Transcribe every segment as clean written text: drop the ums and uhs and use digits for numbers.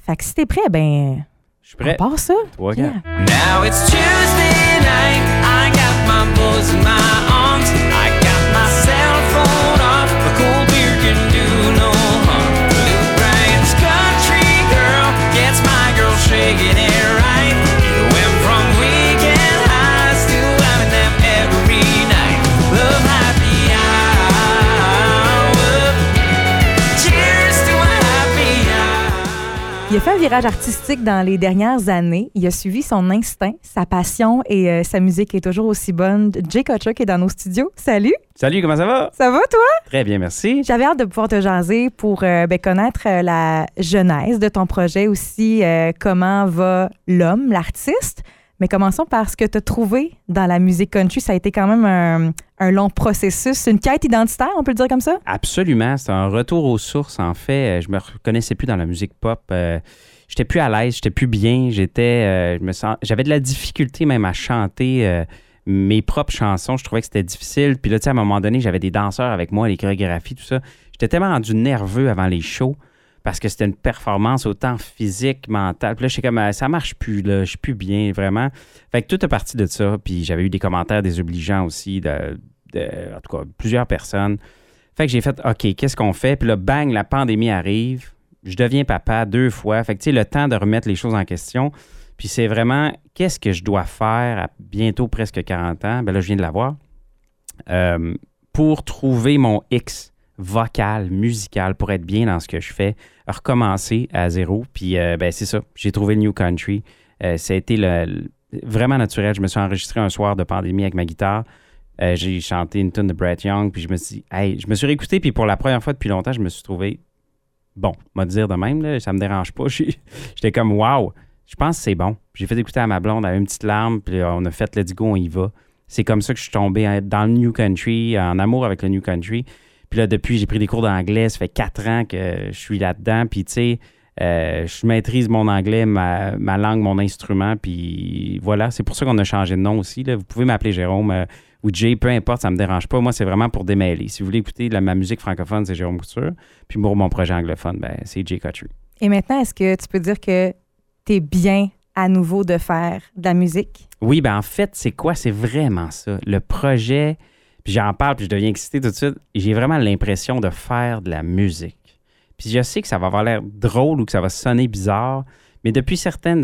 Fait que si t'es prêt, ben... Je suis prêt. On part ça. Toi, Yeah. Now it's Tuesday night. I got my buzz in my arms. I got my cell phone off. A cold beer can do no harm. Lou Bryan's country girl gets my girl shaking it right. Went from weekend highs to having them every night. Love happy hour. Cheers to a happy hour. Il a fait un virage artistique dans les dernières années. Il a suivi son instinct, sa passion et sa musique est toujours aussi bonne. Jay Kutcher qui est dans nos studios. Salut! Salut, comment ça va? Ça va, toi? Très bien, merci. J'avais hâte de pouvoir te jaser pour connaître la genèse de ton projet aussi, comment va l'homme, l'artiste. Mais commençons par ce que tu as trouvé dans la musique country. Ça a été quand même un long processus, une quête identitaire, on peut le dire comme ça? Absolument. C'est un retour aux sources, en fait. Je me reconnaissais plus dans la musique pop. J'étais plus à l'aise, j'étais plus bien. J'avais de la difficulté même à chanter mes propres chansons. Je trouvais que c'était difficile. Puis là, tu sais, à un moment donné, j'avais des danseurs avec moi, les chorégraphies, tout ça. J'étais tellement rendu nerveux avant les shows parce que c'était une performance autant physique, mentale. Puis là, j'étais comme, ça marche plus, là. Je suis plus bien, vraiment. Fait que tout est parti de ça. Puis j'avais eu des commentaires désobligeants aussi en tout cas, plusieurs personnes. Fait que j'ai fait, OK, qu'est-ce qu'on fait? Puis là, bang, la pandémie arrive. Je deviens papa 2 fois. Fait que, tu sais, le temps de remettre les choses en question. Puis c'est vraiment, qu'est-ce que je dois faire à bientôt presque 40 ans? Ben là, je viens de l'avoir. Pour trouver mon X vocal, musical, pour être bien dans ce que je fais, recommencer à zéro. Puis, ben c'est ça. J'ai trouvé le New Country. Ça a été vraiment naturel. Je me suis enregistré un soir de pandémie avec ma guitare. J'ai chanté une tune de Brett Young, puis je me suis dit, hey, je me suis réécouté, puis pour la première fois depuis longtemps, je me suis trouvé, bon, m'a dire de même, là, ça me dérange pas. J'étais comme, wow, je pense que c'est bon. J'ai fait écouter à ma blonde, elle a une petite larme, puis on a fait let's go, on y va. C'est comme ça que je suis tombé dans le New Country, en amour avec le New Country. Puis là, depuis, j'ai pris des cours d'anglais, ça fait 4 ans que je suis là-dedans, puis tu sais, je maîtrise mon anglais, ma langue, mon instrument, puis voilà, c'est pour ça qu'on a changé de nom aussi, là. Vous pouvez m'appeler Jérôme ou Jay, peu importe, ça me dérange pas. Moi, c'est vraiment pour démêler. Si vous voulez écouter ma musique francophone, c'est Jérôme Couture. Puis pour mon projet anglophone, ben, c'est Jay Kutcher. Et maintenant, est-ce que tu peux dire que tu es bien à nouveau de faire de la musique? Oui, ben en fait, c'est quoi? C'est vraiment ça. Le projet, puis j'en parle, puis je deviens excité tout de suite. J'ai vraiment l'impression de faire de la musique. Puis je sais que ça va avoir l'air drôle ou que ça va sonner bizarre, mais depuis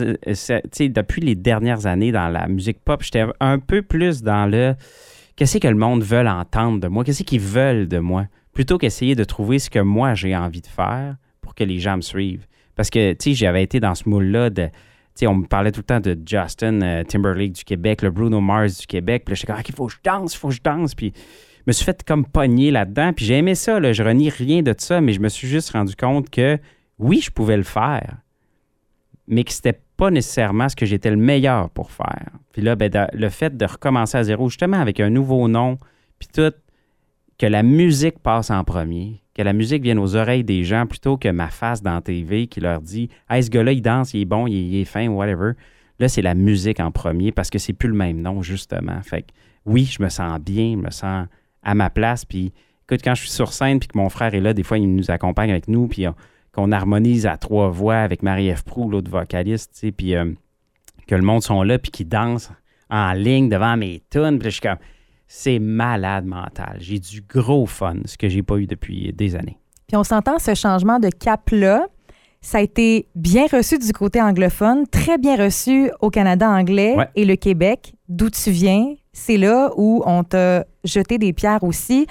depuis les dernières années dans la musique pop, j'étais un peu plus dans le qu'est-ce que le monde veut entendre de moi, qu'est-ce qu'ils veulent de moi, plutôt qu'essayer de trouver ce que moi j'ai envie de faire pour que les gens me suivent. Parce que, tu sais, j'avais été dans ce moule-là de, tu sais, on me parlait tout le temps de Justin Timberlake du Québec, le Bruno Mars du Québec, puis là, j'étais comme, OK, il faut que je danse, puis je me suis fait comme pogner là-dedans, puis j'ai aimé ça, là, je renie rien de ça, mais je me suis juste rendu compte que, oui, je pouvais le faire, mais que c'était pas nécessairement ce que j'étais le meilleur pour faire. Puis là, ben, le fait de recommencer à zéro, justement avec un nouveau nom, puis tout, que la musique passe en premier, que la musique vienne aux oreilles des gens plutôt que ma face dans la TV qui leur dit « Hey, ce gars-là, il danse, il est bon, il est fin, whatever ». Là, c'est la musique en premier parce que c'est plus le même nom, justement. Fait que oui, je me sens bien, je me sens à ma place. Puis écoute, quand je suis sur scène puis que mon frère est là, des fois, il nous accompagne avec nous, puis qu'on harmonise à 3 voix avec Marie-Ève Proulx, l'autre vocaliste, tu sais, puis que le monde sont là puis qu'ils dansent en ligne devant mes tunes. Puis là, je suis comme, c'est malade mental. J'ai du gros fun, ce que j'ai pas eu depuis des années. Puis on s'entend, ce changement de cap-là, ça a été bien reçu du côté anglophone, très bien reçu au Canada anglais et le Québec, d'où tu viens. C'est là où on t'a jeté des pierres aussi.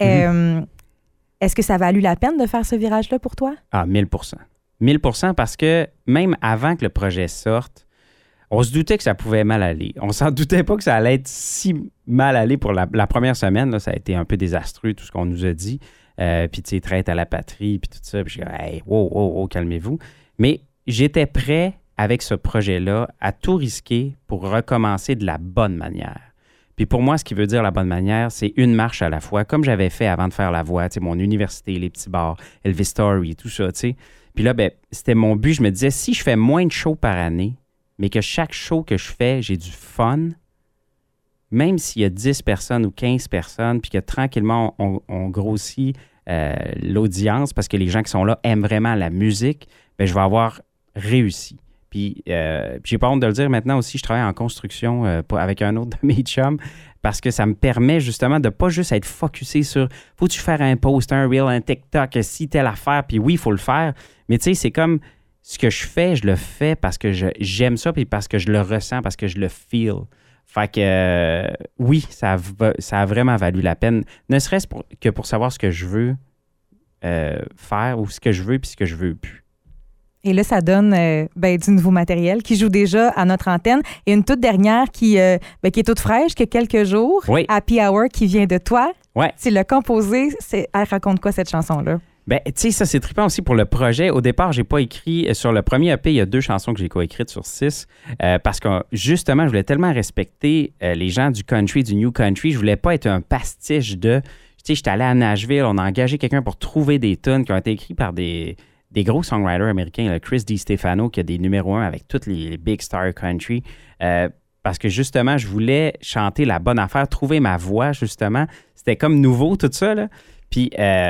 Est-ce que ça a valu la peine de faire ce virage-là pour toi? Ah, 1000%. 1000% parce que même avant que le projet sorte, on se doutait que ça pouvait mal aller. On s'en doutait pas que ça allait être si mal aller pour la première semaine. Là, ça a été un peu désastreux, tout ce qu'on nous a dit. Puis, tu sais, traite à la patrie, puis tout ça. Puis, je dis, hey, wow, calmez-vous. Mais j'étais prêt, avec ce projet-là, à tout risquer pour recommencer de la bonne manière. Puis pour moi, ce qui veut dire la bonne manière, c'est une marche à la fois, comme j'avais fait avant de faire la voix, tu sais, mon université, les petits bars, Elvis Story, tout ça, tu sais. Puis là, ben, c'était mon but. Je me disais, si je fais moins de shows par année, mais que chaque show que je fais, j'ai du fun, même s'il y a 10 personnes ou 15 personnes, puis que tranquillement, on grossit l'audience parce que les gens qui sont là aiment vraiment la musique, bien, je vais avoir réussi. Puis, j'ai pas honte de le dire maintenant aussi, je travaille en construction avec un autre de mes chums parce que ça me permet justement de pas juste être focusé sur faut-tu faire un post, un reel, un TikTok, si telle affaire, puis oui, il faut le faire. Mais tu sais, c'est comme ce que je le fais parce que j'aime ça, puis parce que je le ressens, parce que je le feel. Fait que oui, ça a vraiment valu la peine, ne serait-ce que pour savoir ce que je veux faire ou ce que je veux puis ce que je veux plus. Et là, ça donne du nouveau matériel qui joue déjà à notre antenne. Et une toute dernière qui est toute fraîche, qui a quelques jours. Oui. Happy Hour, qui vient de toi. Ouais. Tu l'as composée. Elle raconte quoi, cette chanson-là? Ben, tu sais, ça, c'est trippant aussi pour le projet. Au départ, j'ai pas écrit sur le premier EP, il y a 2 chansons que j'ai coécrites sur 6 parce que, justement, je voulais tellement respecter les gens du country, du new country. Je voulais pas être un pastiche de... Tu sais, j'étais allé à Nashville, on a engagé quelqu'un pour trouver des tunes qui ont été écrites par des gros songwriters américains, là, Chris DiStefano, qui a des numéros 1 avec toutes les big stars country. Parce que, justement, je voulais chanter la bonne affaire, trouver ma voix, justement. C'était comme nouveau, tout ça, là. Puis,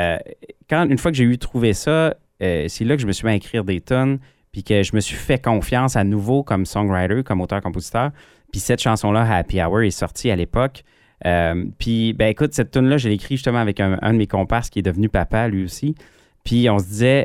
une fois que j'ai trouvé ça, c'est là que je me suis mis à écrire des tunes, puis que je me suis fait confiance à nouveau comme songwriter, comme auteur-compositeur. Puis cette chanson-là, Happy Hour, est sortie à l'époque. Puis, écoute, cette tune-là, je l'ai écrite justement avec un de mes comparses qui est devenu papa, lui aussi. Puis, on se disait,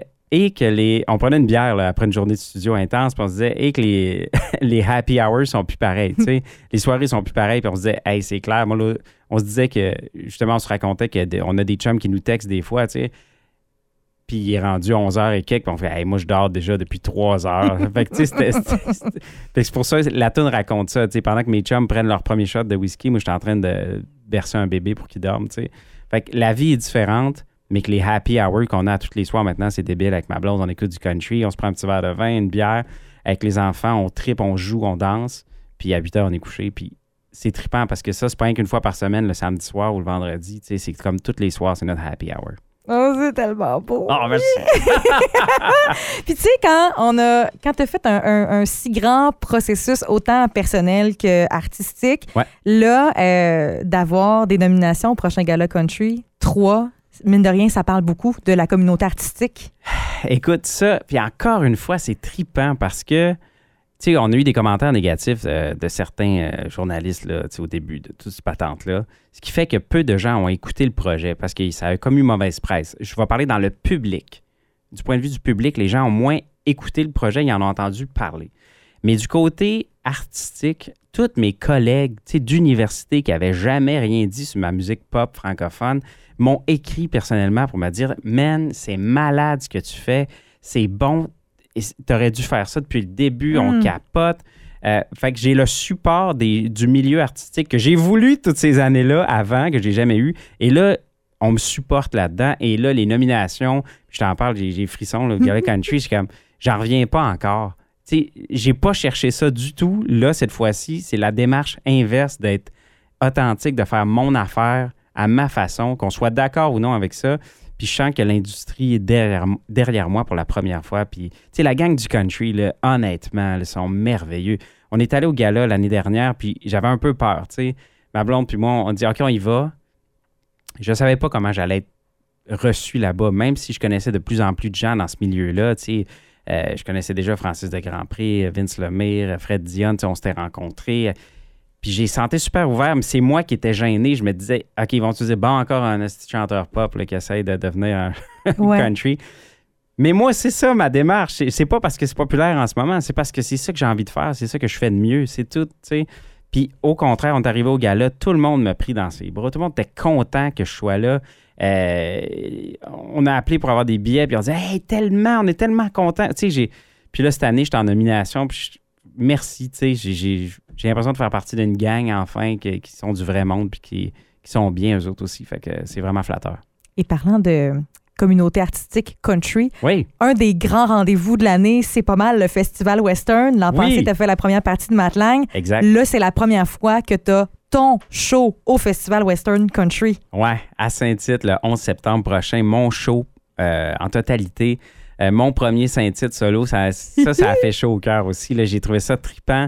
on prenait une bière là, après une journée de studio intense, puis on se disait, que les happy hours sont plus pareils, tu sais. Les soirées sont plus pareilles, puis on se disait, hey, c'est clair. Moi, là, on se disait que, justement, on se racontait qu'on a des chums qui nous textent des fois, tu sais. Puis il est rendu 11h et quelques, puis on fait, hey, moi, je dors déjà depuis 3 heures. Fait que, tu sais, c'est pour ça, la tune raconte ça, tu sais. Pendant que mes chums prennent leur premier shot de whisky, moi, j'étais en train de bercer un bébé pour qu'il dorme, tu sais. Fait que la vie est différente. Mais que les happy hours qu'on a tous les soirs maintenant, c'est débile. Avec ma blonde, on écoute du country, on se prend un petit verre de vin, une bière. Avec les enfants, on trippe, on joue, on danse. Puis à 8 heures, on est couché. Puis c'est trippant parce que ça, c'est pas rien qu'une fois par semaine, le samedi soir ou le vendredi. Tu sais, c'est comme tous les soirs, c'est notre happy hour. Oh, c'est tellement beau. Oh, merci. Puis tu sais, quand tu as fait un si grand processus, autant personnel qu'artistique, là, d'avoir des nominations au prochain Gala Country, 3, mine de rien, ça parle beaucoup de la communauté artistique. Écoute, ça, puis encore une fois, c'est trippant parce que, tu sais, on a eu des commentaires négatifs de certains journalistes là, au début de toute cette patente-là, ce qui fait que peu de gens ont écouté le projet parce que ça a comme eu mauvaise presse. Je vais parler dans le public. Du point de vue du public, les gens ont moins écouté le projet, ils en ont entendu parler. Mais du côté artistique, tous mes collègues d'université qui n'avaient jamais rien dit sur ma musique pop francophone m'ont écrit personnellement pour me dire « Man, c'est malade ce que tu fais, c'est bon, tu aurais dû faire ça depuis le début, on capote. » Fait que j'ai le support du milieu artistique que j'ai voulu toutes ces années-là avant, que j'ai jamais eu. Et là, on me supporte là-dedans. Et là, les nominations, je t'en parle, j'ai frisson, le Gala Country, je suis comme, j'en reviens pas encore. Tu sais, j'ai pas cherché ça du tout. Là, cette fois-ci, c'est la démarche inverse d'être authentique, de faire mon affaire à ma façon, qu'on soit d'accord ou non avec ça. Puis je sens que l'industrie est derrière moi pour la première fois. Puis, tu sais, la gang du country, là, honnêtement, ils sont merveilleux. On est allé au gala l'année dernière, puis j'avais un peu peur, tu sais. Ma blonde puis moi, on dit « OK, on y va ». Je savais pas comment j'allais être reçu là-bas, même si je connaissais de plus en plus de gens dans ce milieu-là, tu sais. Je connaissais déjà Francis de Grandpré, Vince Lemire, Fred Dionne, on s'était rencontrés. Puis j'ai senti super ouvert, mais c'est moi qui étais gêné. Je me disais, OK, ils vont-tu dire, bon, encore un petit chanteur pop là, qui essaie de devenir un country. Mais moi, c'est ça ma démarche. C'est pas parce que c'est populaire en ce moment, c'est parce que c'est ça que j'ai envie de faire, c'est ça que je fais de mieux, c'est tout, tu sais. Puis au contraire, on est arrivé au gala, tout le monde m'a pris dans ses bras, tout le monde était content que je sois là. On a appelé pour avoir des billets, puis on disait, hey, tellement, on est tellement contents. Tu sais, puis là, cette année, j'étais en nomination, puis merci, tu sais, j'ai l'impression de faire partie d'une gang, enfin, qui sont du vrai monde, puis qui sont bien, eux autres aussi. Fait que c'est vraiment flatteur. Et parlant de communauté artistique country, oui. Un des grands rendez-vous de l'année, c'est pas mal le Festival Western. L'an passé, tu as fait la première partie de Matlang. Exact. Là, c'est la première fois que tu as ton show au Festival Western Country. Ouais, à Saint-Tite, le 11 septembre prochain, mon show en totalité. Mon premier Saint-Tite solo, ça a fait chaud au cœur aussi. Là, j'ai trouvé ça trippant.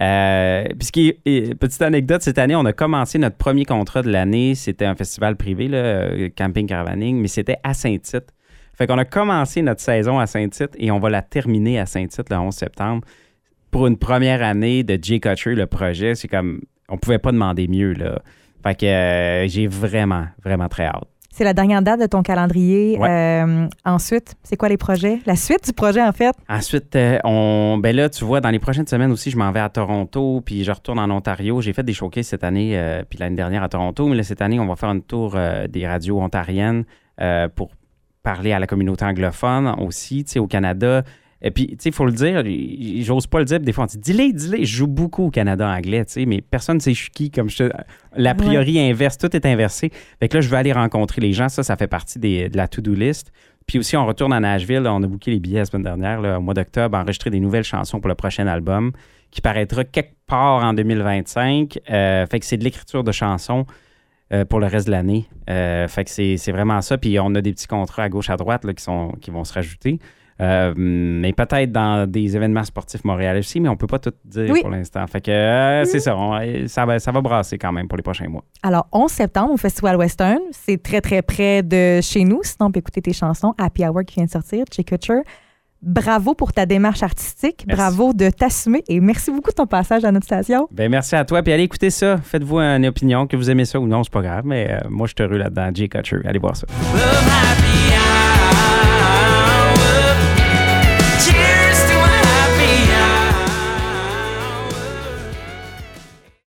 Petite anecdote, cette année, on a commencé notre premier contrat de l'année. C'était un festival privé, là, camping caravaning, mais c'était à Saint-Tite. Fait qu'on a commencé notre saison à Saint-Tite et on va la terminer à Saint-Tite le 11 septembre. Pour une première année de Jay Kutcher, le projet, c'est comme... On pouvait pas demander mieux, là. Fait que j'ai vraiment, vraiment très hâte. C'est la dernière date de ton calendrier. Ouais. Ensuite, c'est quoi les projets? La suite du projet, en fait? Ensuite, ben là, tu vois, dans les prochaines semaines aussi, je m'en vais à Toronto, puis je retourne en Ontario. J'ai fait des showcases cette année, puis l'année dernière à Toronto, mais là, cette année, on va faire une tour des radios ontariennes pour parler à la communauté anglophone aussi, tu sais, au Canada. Et puis, tu sais, il faut le dire, j'ose pas le dire, des fois, on dit, dis-le, je joue beaucoup au Canada anglais, tu sais, mais personne ne sait je suis qui, comme l'a priori inverse, tout est inversé. Fait que là, je vais aller rencontrer les gens, ça fait partie de la to-do list. Puis aussi, on retourne à Nashville, on a booké les billets la semaine dernière, là, au mois d'octobre, enregistrer des nouvelles chansons pour le prochain album, qui paraîtra quelque part en 2025. Fait que c'est de l'écriture de chansons pour le reste de l'année. Fait que c'est vraiment ça. Puis on a des petits contrats à gauche, à droite là, qui vont se rajouter. Mais peut-être dans des événements sportifs montréalais aussi, mais on peut pas tout dire pour l'instant. Fait que c'est ça, ça va brasser quand même pour les prochains mois. Alors, 11 septembre au Festival Western, c'est très, très près de chez nous. Sinon, on peut écouter tes chansons. Happy Hour qui vient de sortir, Jay Kutcher. Bravo pour ta démarche artistique. Merci. Bravo de t'assumer et merci beaucoup de ton passage à notre station. Ben merci à toi. Puis allez écouter ça. Faites-vous une opinion, que vous aimez ça ou non, c'est pas grave. Mais moi, je suis heureux là-dedans. Jay Kutcher. Allez voir ça.